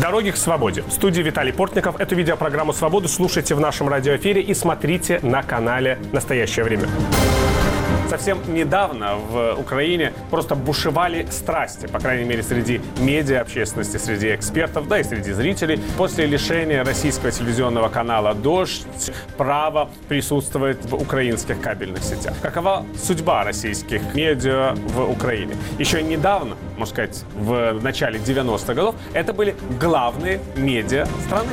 Дороги к свободе. В студии Виталий Портников. Эту видеопрограмму «Свободу» слушайте в нашем радиоэфире и смотрите на канале «Настоящее время». Совсем недавно в Украине просто бушевали страсти, по крайней мере, среди медиа, общественности, среди экспертов, да и среди зрителей, после лишения российского телевизионного канала «Дождь» права присутствовать в украинских кабельных сетях. Какова судьба российских медиа в Украине? Еще недавно, можно сказать, в начале 90-х годов, это были главные медиа страны.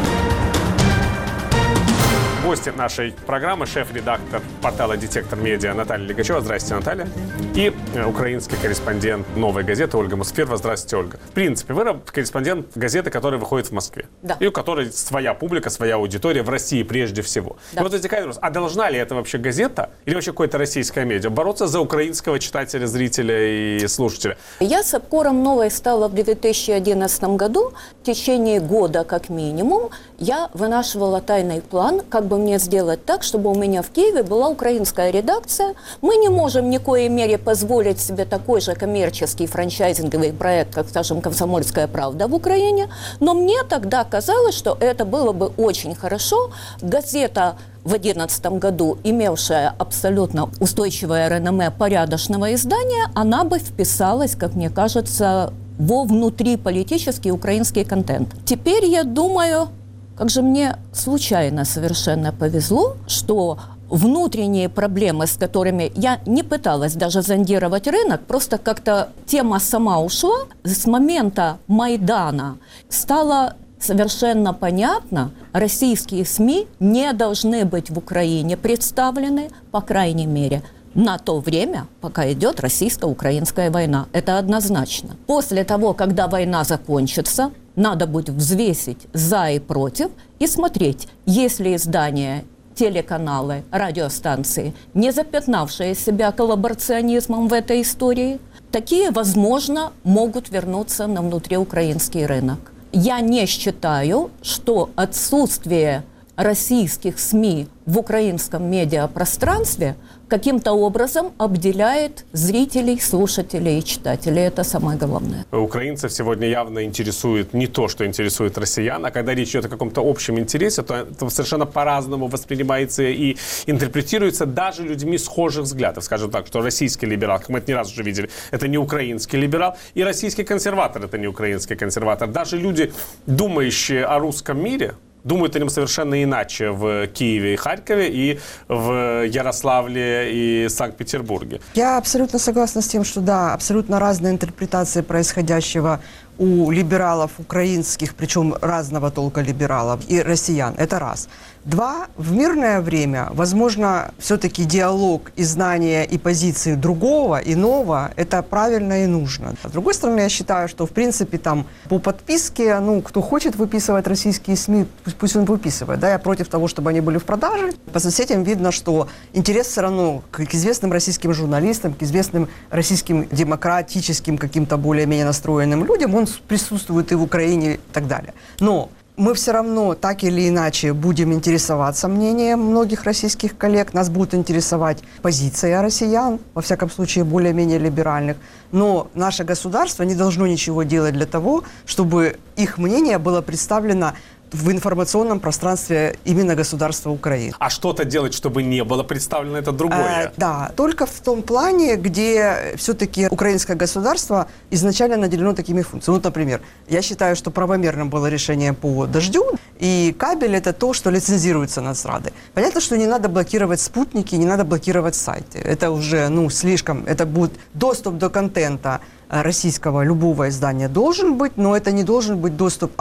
Гости нашей программы, шеф-редактор портала «Детектор медиа» Наталья Легачева. Здравствуйте, Наталья. И украинский корреспондент «Новой газеты» Ольга Мусфирова. Здравствуйте, Ольга. В принципе, вы корреспондент газеты, которая выходит в Москве. Да. И у которой своя публика, своя аудитория в России прежде всего. Да. И вот возникает вопрос, а должна ли это вообще газета или вообще какое-то российское медиа бороться за украинского читателя, зрителя и слушателя? Я с обкором «Новой» стала в 2011 году. В течение года, как минимум, я вынашивала тайный план, как бы мне сделать так, чтобы у меня в Киеве была украинская редакция. Мы не можем в никоей мере позволить себе такой же коммерческий франчайзинговый проект, как, скажем, «Комсомольская правда» в Украине. Но мне тогда казалось, что это было бы очень хорошо. Газета в 2011 году, имевшая абсолютно устойчивое реноме порядочного издания, она бы вписалась, как мне кажется, во внутриполитический украинский контент. Теперь я думаю, как же мне случайно совершенно повезло, что внутренние проблемы, с которыми я не пыталась даже зондировать рынок, просто как-то тема сама ушла. С момента Майдана стало совершенно понятно, российские СМИ не должны быть в Украине представлены, по крайней мере, на то время, пока идет российско-украинская война. Это однозначно. После того, когда война закончится, надо будет взвесить за и против и смотреть, есть ли издания, телеканалы, радиостанции, не запятнавшие себя коллаборационизмом в этой истории, такие, возможно, могут вернуться на внутриукраинский рынок. Я не считаю, что отсутствие российских СМИ в украинском медиапространстве каким-то образом обделяет зрителей, слушателей и читателей. Это самое главное. Украинцев сегодня явно интересует не то, что интересует россиян, а когда речь идет о каком-то общем интересе, то это совершенно по-разному воспринимается и интерпретируется даже людьми схожих взглядов. Скажем так, что российский либерал, как мы это не раз уже видели, это не украинский либерал, и российский консерватор это не украинский консерватор. Даже люди, думающие о русском мире, думают о нем совершенно иначе в Киеве и Харькове, и в Ярославле и Санкт-Петербурге. Я абсолютно согласна с тем, что да, абсолютно разные интерпретации происходящего у либералов украинских, причем разного толка либералов, и россиян. Это раз. Два, в мирное время, возможно, все-таки диалог и знание и позиции другого, иного, это правильно и нужно. С другой стороны, я считаю, что, в принципе, там, по подписке, кто хочет выписывать российские СМИ, пусть он выписывает. Да, я против того, чтобы они были в продаже. По соцсетям видно, что интерес все равно к известным российским журналистам, к известным российским демократическим, каким-то более-менее настроенным людям, он присутствует и в Украине и так далее. Но мы все равно так или иначе будем интересоваться мнением многих российских коллег, нас будет интересовать позиция россиян, во всяком случае более-менее либеральных, но наше государство не должно ничего делать для того, чтобы их мнение было представлено в информационном пространстве именно государства Украины. А что-то делать, чтобы не было представлено, это другое? Да, только в том плане, где все-таки украинское государство изначально наделено такими функциями. Вот, например, я считаю, что правомерным было решение по «Дождю», и кабель – это то, что лицензируется Нацрадой. Понятно, что не надо блокировать спутники, не надо блокировать сайты. Это уже, слишком, это будет доступ до контента российского любого издания должен быть, но это не должен быть доступ,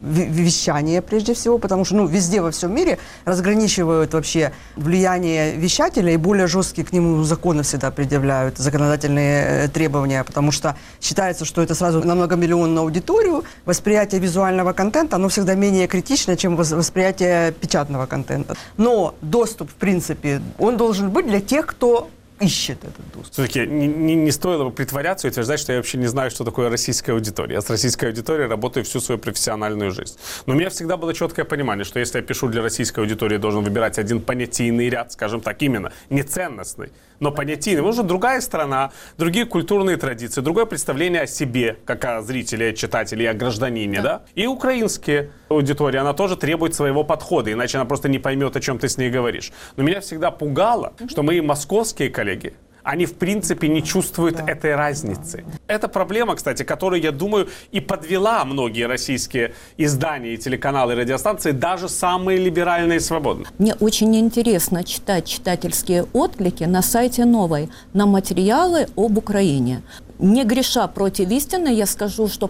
вещание прежде всего, потому что везде во всем мире разграничивают вообще влияние вещателя и более жесткие к нему законы всегда предъявляют, законодательные требования, потому что считается, что это сразу на многомиллионную аудиторию, восприятие визуального контента, оно всегда менее критично, чем восприятие печатного контента. Но доступ, в принципе, он должен быть для тех, кто ищет этот доступ. Все-таки не стоило бы притворяться и утверждать, что я вообще не знаю, что такое российская аудитория. Я с российской аудиторией работаю всю свою профессиональную жизнь. Но у меня всегда было четкое понимание, что если я пишу для российской аудитории, я должен выбирать один понятийный ряд, скажем так, именно, не ценностный, но понятийный. Потому что другая страна, другие культурные традиции, другое представление о себе, как о зрителе, о читателе, о гражданине, да? И украинские аудитории, она тоже требует своего подхода, иначе она просто не поймет, о чем ты с ней говоришь. Но меня всегда пугало, что мои московские коллеги, они, в принципе, не чувствуют этой разницы. Это проблема, кстати, которую, я думаю, и подвела многие российские издания, и телеканалы, и радиостанции, даже самые либеральные и свободные. Мне очень интересно читать читательские отклики на сайте «Новой» на материалы об Украине. Не греша против истины, я скажу, что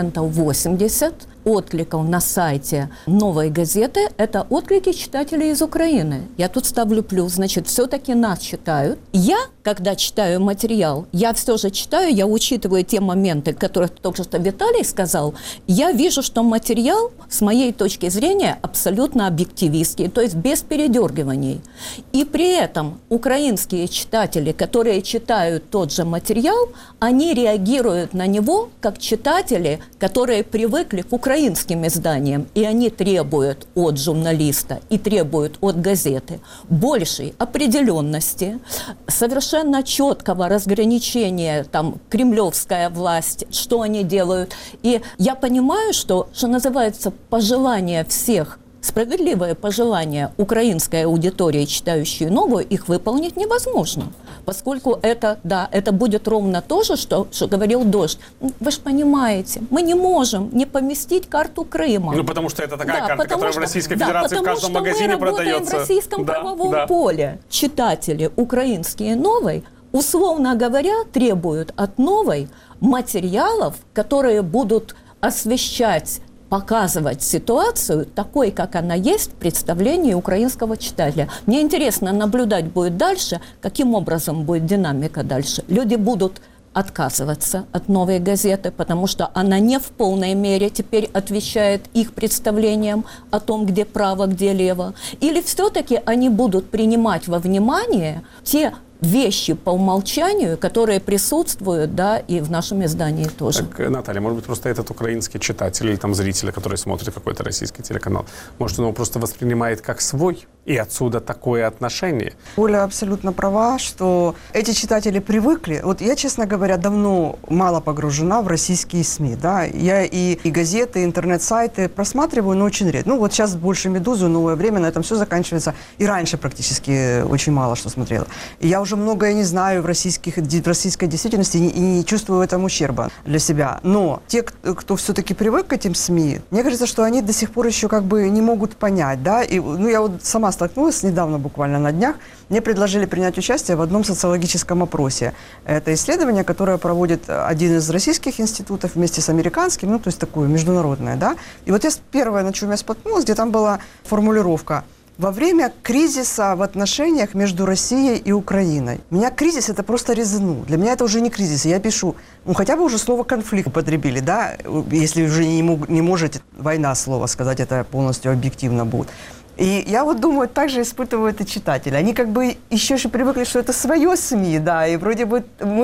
80% откликов на сайте «Новой газеты» – это отклики читателей из Украины. Я тут ставлю плюс, значит, все-таки нас читают. Я, когда читаю материал, я все же читаю, я учитываю те моменты, которые только что Виталий сказал, я вижу, что материал, с моей точки зрения, абсолютно объективистский, то есть без передергиваний. И при этом украинские читатели, которые читают тот же материал, они реагируют на него как читатели, которые привыкли к украинским изданиям, и они требуют от журналиста и требуют от газеты большей определенности, совершенно четкого разграничения, там, кремлевская власть, что они делают. И я понимаю, что называется, пожелания всех, справедливое пожелание украинской аудитории, читающей «Новую», их выполнить невозможно. Поскольку это будет ровно то же, что говорил Дождь. Вы же понимаете, мы не можем не поместить карту Крыма. Ну, потому что это такая карта, которая в Российской Федерации в каждом магазине продается. В российском правовом поле. Читатели украинские «Новой», условно говоря, требуют от «Новой» материалов, которые будут освещать, показывать ситуацию такой, как она есть в представлении украинского читателя. Мне интересно наблюдать будет дальше, каким образом будет динамика дальше. Люди будут отказываться от «Новой газеты», потому что она не в полной мере теперь отвечает их представлениям о том, где право, где лево. Или все-таки они будут принимать во внимание те вещи по умолчанию, которые присутствуют, да, и в нашем издании тоже. Так, Наталья, может быть, просто этот украинский читатель или там зритель, который смотрит какой-то российский телеканал, может, он его просто воспринимает как свой, и отсюда такое отношение? Оля абсолютно права, что эти читатели привыкли. Вот я, честно говоря, давно мало погружена в российские СМИ, да. Я и газеты, и интернет-сайты просматриваю, но очень редко. Ну, вот сейчас больше «Медузу», «Новое время», на этом все заканчивается. И раньше практически очень мало что смотрела. И я уже многое не знаю в российской действительности и не чувствую в этом ущерба для себя. Но те, кто все-таки привык к этим СМИ, мне кажется, что они до сих пор еще как бы не могут понять, да. И, ну, я вот сама столкнулась недавно, буквально на днях, мне предложили принять участие в одном социологическом опросе. Это исследование, которое проводит один из российских институтов вместе с американским, ну, то есть такое международное, да. И вот первое, на чем я споткнулась, где там была формулировка: во время кризиса в отношениях между Россией и Украиной. Меня кризис это просто резанул. Для меня это уже не кризис. Я пишу, ну хотя бы уже слово «конфликт» употребили, да, если уже не можете «война» слово сказать, это полностью объективно будет. И я вот думаю, так же испытывают и читатели. Они как бы еще же привыкли, что это свое СМИ, да, и вроде бы мы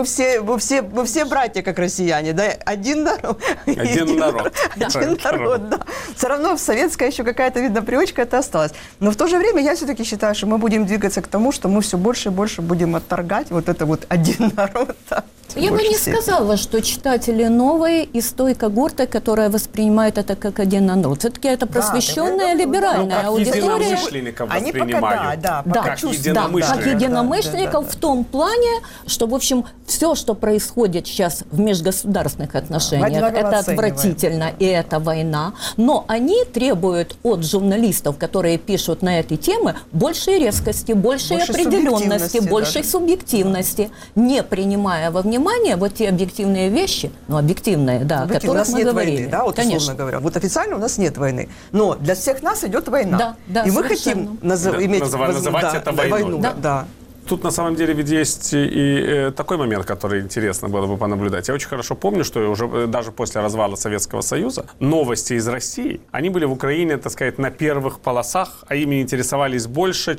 все братья, как россияне, да, один народ. Один народ. Один народ, да. Все равно советская еще какая-то, видно, привычка это осталась. Но в то же время я все-таки считаю, что мы будем двигаться к тому, что мы все больше и больше будем отторгать вот это вот один народ. Да. Я бы не сказала, что читатели «Новой» из той когорты, которая воспринимает это как один народ. Все-таки это просвещенная, либеральная аудитория. Единомышленников воспринимают. Как единомышленников в том плане, что, в общем, все, что происходит сейчас в межгосударственных отношениях, это отвратительно, и это война. Но они требуют от журналистов, которые пишут на эти темы, большей резкости, большей определенности, большей субъективности, не принимая во внимание вот те объективные вещи, ну, объективные, да, о которых мы говорили. Войны, да, вот условно говоря. Вот официально у нас нет войны, но для всех нас идет война. Да, и мы хотим называть это войну. Да. Тут на самом деле ведь есть и такой момент, который интересно было бы понаблюдать. Я очень хорошо помню, что уже даже после развала Советского Союза новости из России, они были в Украине, так сказать, на первых полосах, а ими интересовались больше, чем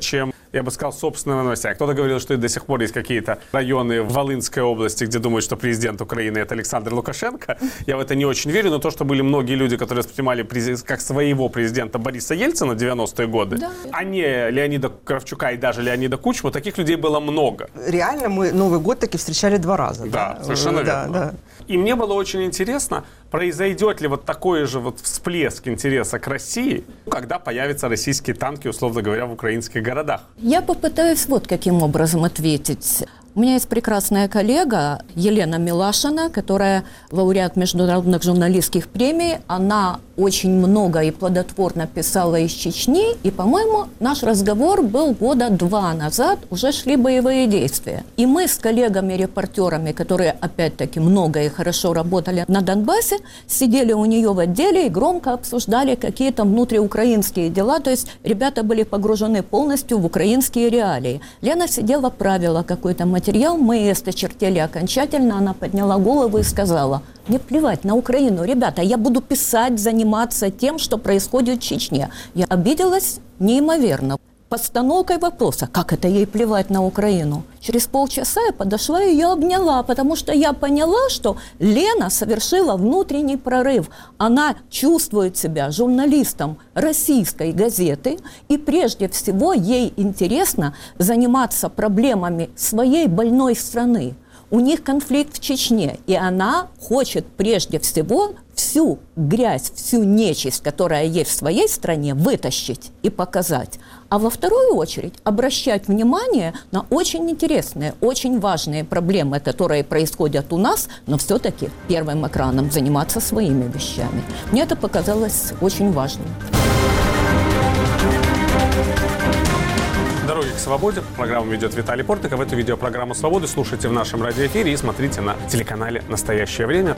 я бы сказал, собственными новостями. Кто-то говорил, что до сих пор есть какие-то районы в Волынской области, где думают, что президент Украины – это Александр Лукашенко. Я в это не очень верю, но то, что были многие люди, которые воспринимали как своего президента Бориса Ельцина в 90-е годы, да, а не Леонида Кравчука и даже Леонида Кучму, таких людей было много. Реально мы Новый год таки встречали 2 раза. Да, совершенно верно. Да. И мне было очень интересно, произойдет ли вот такой же вот всплеск интереса к России, когда появятся российские танки, условно говоря, в украинских городах. Я попытаюсь вот каким образом ответить. У меня есть прекрасная коллега Елена Милашина, которая лауреат международных журналистских премий. Она очень много и плодотворно писала из Чечни. И, по-моему, наш разговор был 2 года назад, уже шли боевые действия. И мы с коллегами-репортерами, которые, опять-таки, много и хорошо работали на Донбассе, сидели у нее в отделе и громко обсуждали какие-то внутриукраинские дела. То есть ребята были погружены полностью в украинские реалии. Лена сидела, правила какой-то материал, мы ее сточертели окончательно, она подняла голову и сказала: мне плевать на Украину, ребята, я буду писать, заниматься тем, что происходит в Чечне. Я обиделась неимоверно. Постановкой вопроса, как это ей плевать на Украину. Через полчаса я подошла и ее обняла, потому что я поняла, что Лена совершила внутренний прорыв. Она чувствует себя журналистом российской газеты, и прежде всего ей интересно заниматься проблемами своей больной страны. У них конфликт в Чечне, и она хочет прежде всего всю грязь, всю нечисть, которая есть в своей стране, вытащить и показать. А во вторую очередь обращать внимание на очень интересные, очень важные проблемы, которые происходят у нас, но все-таки первым экраном заниматься своими вещами. Мне это показалось очень важным. «Дороги к свободе». Программу ведет Виталий Портников. Эту видеопрограмму «Свободы» слушайте в нашем радиоэфире и смотрите на телеканале «Настоящее время».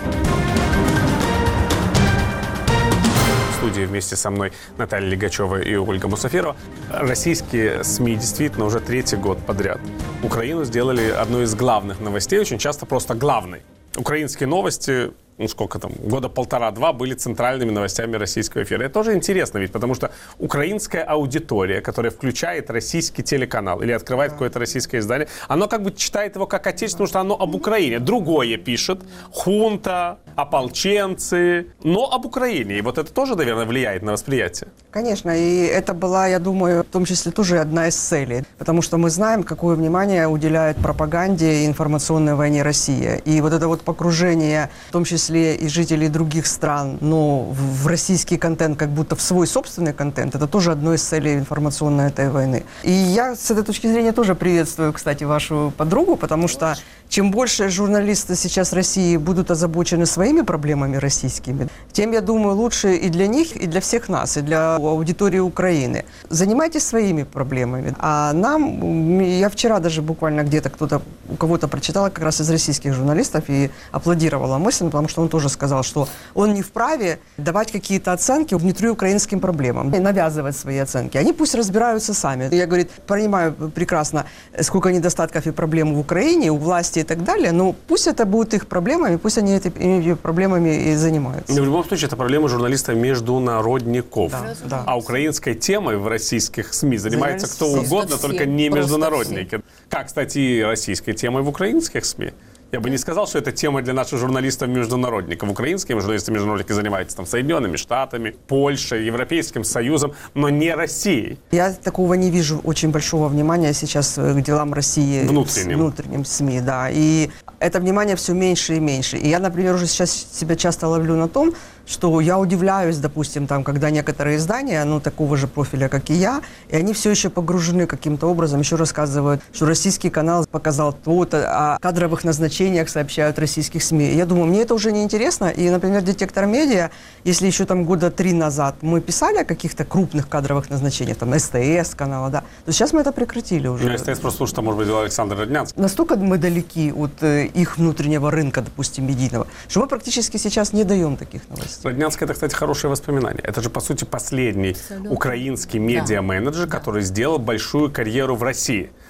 В студии вместе со мной Наталья Лигачева и Ольга Мусафирова. Российские СМИ действительно уже 3-й год подряд Украину сделали одной из главных новостей, очень часто просто главной. Украинские новости, сколько там, 1,5-2 года были центральными новостями российского эфира. Это тоже интересно ведь, потому что украинская аудитория, которая включает российский телеканал или открывает какое-то российское издание, оно как бы читает его как отечественное, потому что оно об Украине. Другое пишет: хунта, ополченцы, но об Украине. И вот это тоже, наверное, влияет на восприятие. Конечно, и это была, я думаю, в том числе тоже одна из целей, потому что мы знаем, какое внимание уделяет пропаганде и информационной войне Россия. И вот это вот погружение, в том числе и жителей других стран, но в российский контент, как будто в свой собственный контент, это тоже одно из целей информационной этой войны. И я с этой точки зрения тоже приветствую, кстати, вашу подругу, потому что чем больше журналисты сейчас России будут озабочены своими проблемами российскими, тем, я думаю, лучше и для них, и для всех нас, и для аудитории Украины. Занимайтесь своими проблемами. А нам, я вчера даже буквально где-то у кого-то прочитала как раз из российских журналистов и аплодировала мысль, потому что он тоже сказал, что он не вправе давать какие-то оценки внутриукраинским проблемам, навязывать свои оценки. Они пусть разбираются сами. Я, говорит, понимаю прекрасно, сколько недостатков и проблем в Украине, у власти и так далее, но пусть это будут их проблемами, пусть они этими проблемами и занимаются. Но в любом случае, это проблема журналистов-международников. Да. А украинской темой в российских СМИ занимается кто угодно, только не международники. Как, кстати, и российской темой в украинских СМИ. Я бы не сказал, что это тема для наших журналистов-международников. Украинские журналисты-международники занимаются там Соединенными Штатами, Польшей, Европейским Союзом, но не Россией. Я такого не вижу очень большого внимания сейчас к делам России. Внутренним СМИ, да. И это внимание все меньше и меньше. И я, например, уже сейчас себя часто ловлю на том, что я удивляюсь, допустим, там, когда некоторые издания, такого же профиля, как и я, и они все еще погружены каким-то образом, еще рассказывают, что российский канал показал то-то, о кадровых назначениях сообщают российских СМИ. Я думаю, мне это уже не интересно. И, например, «Детектор медиа», если еще там 3 года назад мы писали о каких-то крупных кадровых назначениях, там, СТС канала, да, то сейчас мы это прекратили уже. СТС просто слушает, может быть, Александр Роднянский. Настолько мы далеки от их внутреннего рынка, допустим, медийного, что мы практически сейчас не даем таких новостей. Роднянский – это, кстати, хорошее воспоминание. Это же, по сути, последний украинский медиа-менеджер, который сделал большую карьеру в России.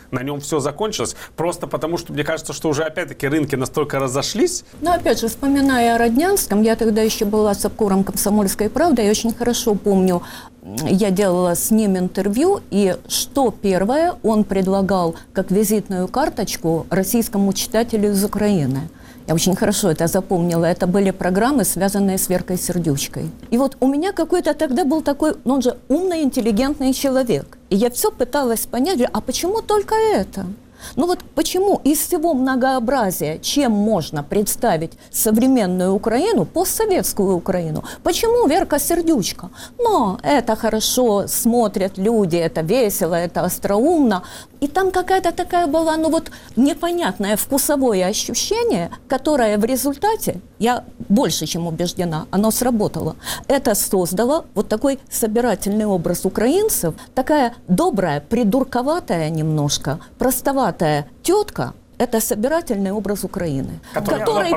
на нем все закончилось. Просто потому, что мне кажется, что уже опять-таки рынки настолько разошлись. Но опять же, вспоминая о Роднянском, я тогда еще была с обкором «Комсомольской правды», я очень хорошо помню, я делала с ним интервью, и что первое он предлагал как визитную карточку российскому читателю из Украины. Я очень хорошо это запомнила. Это были программы, связанные с Веркой Сердючкой. И вот у меня какой-то тогда был такой, ну, он же умный, интеллигентный человек. И я все пыталась понять, а почему только это? Ну вот почему из всего многообразия, чем можно представить современную Украину, постсоветскую Украину, почему Верка Сердючка? Но это хорошо смотрят люди, это весело, это остроумно. И там какая-то такая была, ну вот, непонятное вкусовое ощущение, которое в результате, я больше чем убеждена, оно сработало. Это создало вот такой собирательный образ украинцев, такая добрая, придурковатая немножко, простоватая тетка. Это собирательный образ Украины, который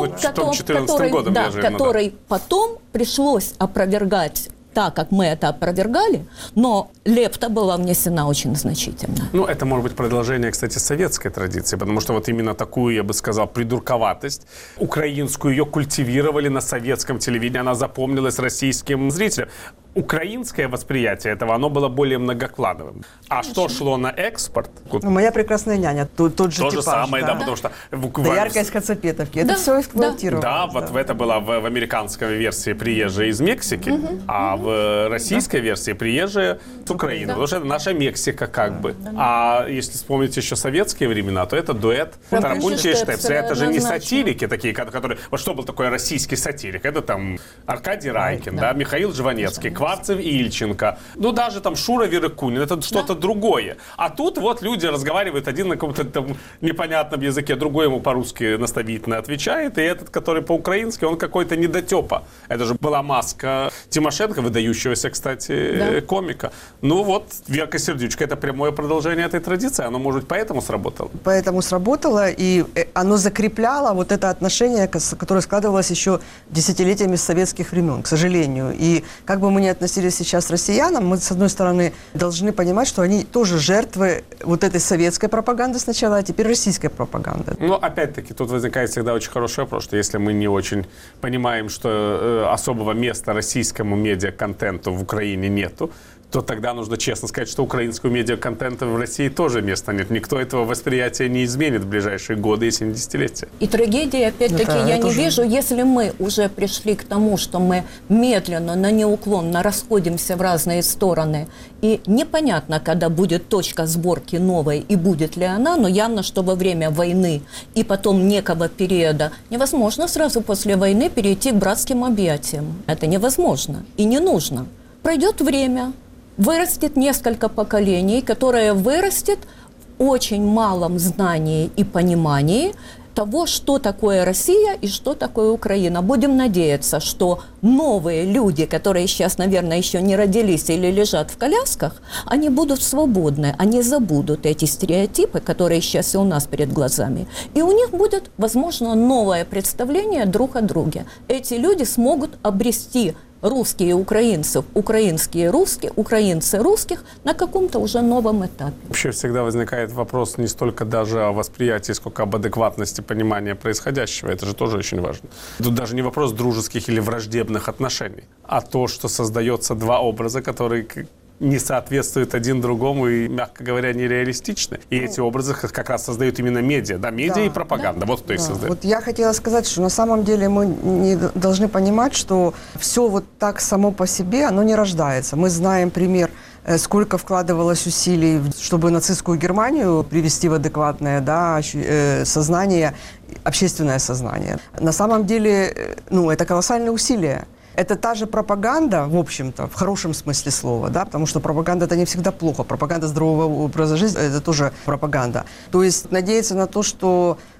потом пришлось опровергать так, как мы это опровергали, но лепта была внесена очень значительно. Ну, это может быть продолжение, кстати, советской традиции, потому что вот именно такую, я бы сказал, придурковатость украинскую, ее культивировали на советском телевидении, она запомнилась российским зрителям. Украинское восприятие этого, оно было более многокладовым. А что шло на экспорт? «Моя прекрасная няня», тот же То типаж. же самое, да, потому что... «Яркость Хацапетовки». Это все эксплуатировалось. Да, вот это было в американской версии «Приезжие из Мексики», а в российской версии «Приезжие с Украины». Потому что это наша Мексика как бы. А если вспомнить еще советские времена, то это дуэт Тарапунчи и Штепсель. Это же не сатирики такие, которые... Вот что был такой российский сатирик? Это там Аркадий Райкин, да, Михаил Жванецкий, Кварцев и Ильченко. Ну, даже там Шура Верыкунин. Это что-то другое. А тут вот люди разговаривают, один на каком-то там непонятном языке, другой ему по-русски наставительно отвечает, и этот, который по-украински, он какой-то недотепа. Это же была маска Тимошенко, выдающегося, кстати, комика. Ну вот, Верка Сердючка — это прямое продолжение этой традиции. Оно, может быть, поэтому сработало? Поэтому сработало, и оно закрепляло вот это отношение, которое складывалось еще десятилетиями с советских времен, к сожалению. И как бы мы ни относились сейчас к россиянам, мы, с одной стороны, должны понимать, что они тоже жертвы вот этой советской пропаганды сначала, а теперь российской пропаганды. Но, опять-таки, тут возникает всегда очень хороший вопрос, что если мы не очень понимаем, что особого места российскому медиаконтенту в Украине нету, то тогда нужно честно сказать, что украинского медиаконтента в России тоже места нет. Никто этого восприятия не изменит в ближайшие годы, если не десятилетия. И трагедии, опять-таки, я не вижу, если мы уже пришли к тому, что мы медленно, но неуклонно расходимся в разные стороны, и непонятно, когда будет точка сборки новой, и будет ли она, но явно, что во время войны и потом некого периода невозможно сразу после войны перейти к братским объятиям. Это невозможно и не нужно. Пройдет время, вырастет несколько поколений, которое вырастет в очень малом знании и понимании того, что такое Россия и что такое Украина. Будем надеяться, что новые люди, которые сейчас, наверное, еще не родились или лежат в колясках, они будут свободны, они забудут эти стереотипы, которые сейчас и у нас перед глазами. И у них будет, возможно, новое представление друг о друге. Эти люди смогут обрести русские украинцев, украинские русские, украинцы русских на каком-то уже новом этапе. Вообще всегда возникает вопрос не столько даже о восприятии, сколько об адекватности понимания происходящего. Это же тоже очень важно. Тут даже не вопрос дружеских или враждебных отношений, а то, что создается два образа, которые не соответствуют один другому и, мягко говоря, нереалистичны. И эти образы как раз создают именно медиа. Да, медиа и пропаганда. Вот кто их создает. Вот я хотела сказать, что на самом деле мы не должны понимать, что все вот так само по себе, оно не рождается. Мы знаем пример, сколько вкладывалось усилий, чтобы нацистскую Германию привести в адекватное, да, сознание, общественное сознание. На самом деле, ну, это колоссальные усилия. Это та же пропаганда, в общем-то, в хорошем смысле слова, да, потому что пропаганда – это не всегда плохо. Пропаганда здорового образа жизни – это тоже пропаганда. То есть надеяться на то, что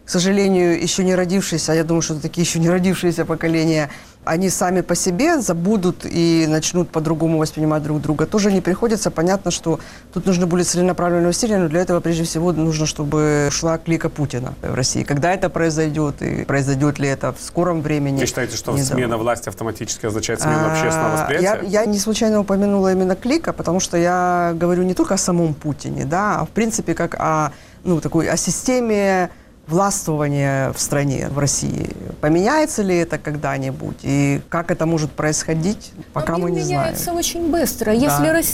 к сожалению, еще не родившиеся, я думаю, что такие еще не родившиеся поколения, они сами по себе забудут и начнут по-другому воспринимать друг друга. Тоже не приходится. Понятно, что тут нужны были целенаправленные усилия, но для этого, прежде всего, нужно, чтобы шла клика Путина в России. Когда это произойдет, и произойдет ли это в скором времени? Вы считаете, что смена власти автоматически означает смену общественного восприятия? Я не случайно упомянула именно клика, потому что я говорю не только о самом Путине, да, а в принципе как о системе властвования в стране, в России. Поменяется ли это когда-нибудь? И как это может происходить, пока мы не знаем. Меняется очень быстро. Да,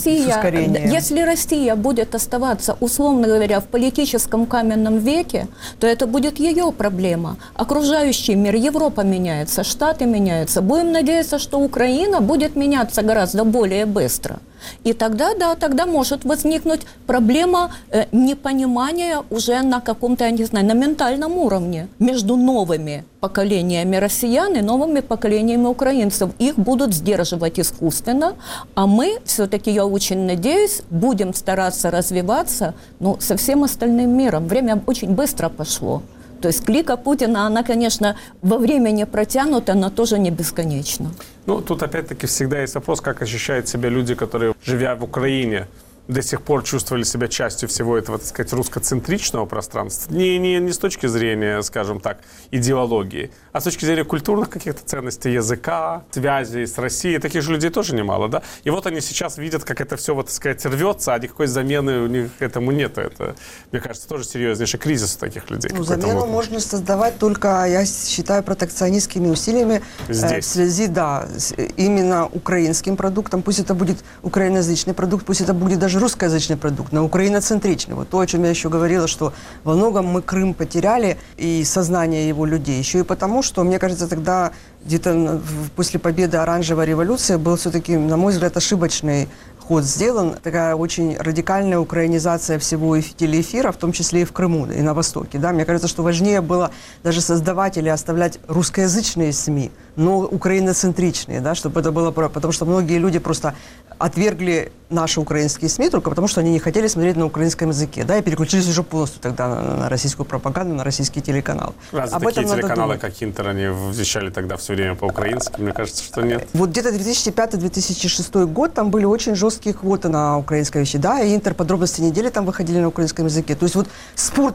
Если Россия будет оставаться, условно говоря, в политическом каменном веке, то это будет ее проблема. Окружающий мир, Европа меняется, Штаты меняются. Будем надеяться, что Украина будет меняться гораздо более быстро. И тогда, да, тогда может возникнуть проблема непонимания уже на каком-то, я не знаю, на ментальном уровне между новыми поколениями россиян и новыми поколениями украинцев. Их будут сдерживать искусственно, а мы все-таки, я очень надеюсь, будем стараться развиваться, со всем остальным миром. Время очень быстро пошло. То есть клика Путина, она, конечно, во времени протянута, но тоже не бесконечна. Тут опять-таки всегда есть вопрос, как ощущают себя люди, которые, живя в Украине, до сих пор чувствовали себя частью всего этого, так сказать, русскоцентричного пространства. Не с точки зрения, скажем так, идеологии, а с точки зрения культурных каких-то ценностей, языка, связей с Россией. Таких же людей тоже немало, да? И вот они сейчас видят, как это все, так сказать, рвется, а никакой замены у них этому нет. Это, мне кажется, тоже серьезнейший кризис у таких людей. Замену можно создавать только, я считаю, протекционистскими усилиями в связи, с именно украинским продуктом. Пусть это будет украиноязычный продукт, пусть это будет даже русскоязычный продукт, но украиноцентричный. Вот то, о чем я еще говорила, что во многом мы Крым потеряли и сознание его людей. Еще и потому, что, мне кажется, тогда где-то после победы Оранжевой революции был все-таки, на мой взгляд, ошибочный ход сделан. Такая очень радикальная украинизация всего телеэфира, в том числе и в Крыму, и на Востоке. Да? Мне кажется, что важнее было даже создавать или оставлять русскоязычные СМИ, но украиноцентричные, да? Чтобы это было... Потому что многие люди просто отвергли наши украинские СМИ только потому, что они не хотели смотреть на украинском языке, да, и переключились уже полностью тогда на российскую пропаганду, на российский телеканал. Разве такие телеканалы, как Интер, они вещали тогда все время по-украински? Мне кажется, что нет. Вот где-то 2005-2006 год, там были очень жесткие квоты на украинской вещи, да, и Интер подробности недели там выходили на украинском языке. То есть вот спорт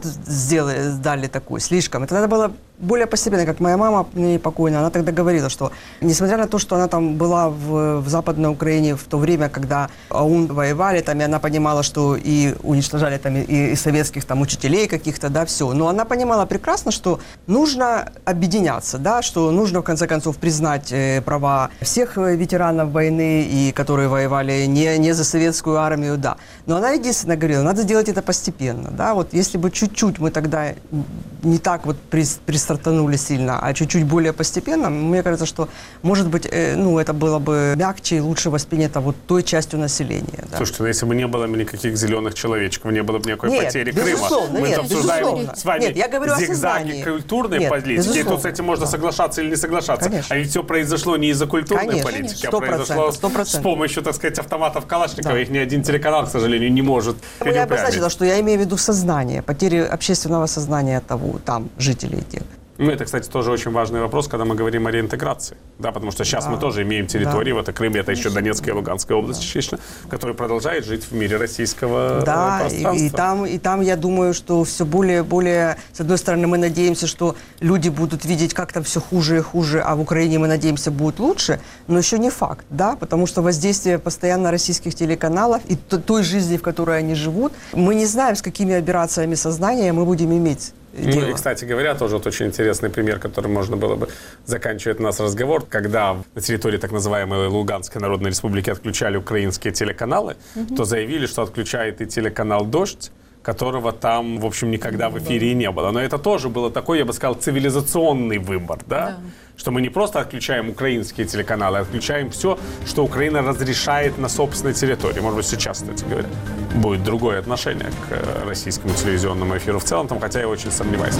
дали такой, слишком. Это надо было более постепенно, как моя мама, покойная, она тогда говорила, что несмотря на то, что она там была в Западной Украине в то время, когда ОУН воевали, там, и она понимала, что и уничтожали там и советских там учителей каких-то, да, все. Но она понимала прекрасно, что нужно объединяться, да, что нужно в конце концов признать права всех ветеранов войны, и которые воевали не за советскую армию, да. Но она единственное говорила, надо сделать это постепенно, да, вот если бы чуть-чуть мы тогда не так вот пристартанули сильно, а чуть-чуть более постепенно, мне кажется, что, может быть, это было бы мягче и лучше воспринято вот той частью населения. Да. Слушайте, если бы не было никаких зеленых человечков, не было бы никакой потери Крыма. Мы обсуждаем с вами зигзаги культурной политики, и тут с этим можно соглашаться или не соглашаться. Конечно. А ведь все произошло не из-за культурной политики, а произошло с помощью, так сказать, автоматов Калашникова. Да. Их ни один телеканал, к сожалению, не может. Я обозначила, что я имею в виду сознание, потери общественного сознания того, там, жителей тех. Это, кстати, тоже очень важный вопрос, когда мы говорим о реинтеграции. Да, потому что сейчас мы тоже имеем территории, вот Крым, это еще Донецкая и Луганская область частично, которые продолжают жить в мире российского пространства. И там, я думаю, что все более и более, с одной стороны, мы надеемся, что люди будут видеть, как там все хуже и хуже, а в Украине, мы надеемся, будет лучше, но еще не факт, да, потому что воздействие постоянно российских телеканалов и той жизни, в которой они живут, мы не знаем, с какими операциями сознания мы будем иметь. И, кстати говоря, тоже вот очень интересный пример, которым можно было бы заканчивать наш разговор, когда на территории так называемой Луганской Народной Республики отключали украинские телеканалы, то заявили, что отключает и телеканал «Дождь», которого там, в общем, никогда в эфире не было. Но это тоже было такой, я бы сказал, цивилизационный выбор, да? Что мы не просто отключаем украинские телеканалы, а отключаем все, что Украина разрешает на собственной территории. Может быть, сейчас, кстати говоря, будет другое отношение к российскому телевизионному эфиру в целом, хотя я очень сомневаюсь.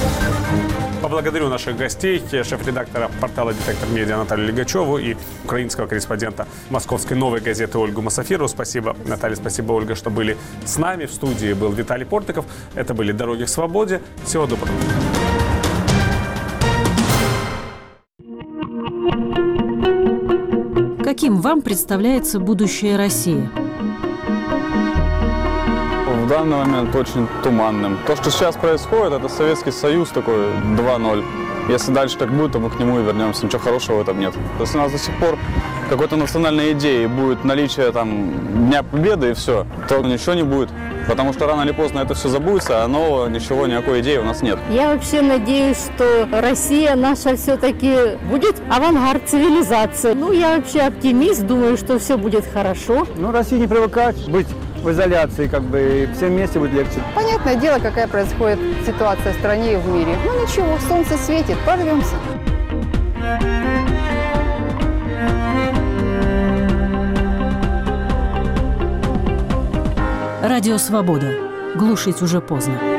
Поблагодарю наших гостей, шеф-редактора портала «Детектор Медиа» Наталью Лигачеву и украинского корреспондента московской «Новой газеты» Ольгу Масафирову. Спасибо, Наталья, спасибо, Ольга, что были с нами. В студии был Виталий Портников. Это были «Дороги к свободе». Всего доброго. Каким вам представляется будущее России? В данный момент очень туманным. То, что сейчас происходит, это Советский Союз такой 2.0. Если дальше так будет, то мы к нему и вернемся. Ничего хорошего в этом нет. Если у нас до сих пор какой-то национальной идеи будет наличие там Дня Победы и все, то ничего не будет. Потому что рано или поздно это все забудется, а нового ничего, никакой идеи у нас нет. Я вообще надеюсь, что Россия наша все-таки будет авангард цивилизации. Ну, я вообще оптимист, думаю, что все будет хорошо. Ну, России не привыкать быть в изоляции, как бы, и всем вместе будет легче. Понятное дело, какая происходит ситуация в стране и в мире. Ну ничего, солнце светит, прорвемся. Радио «Свобода». Глушить уже поздно.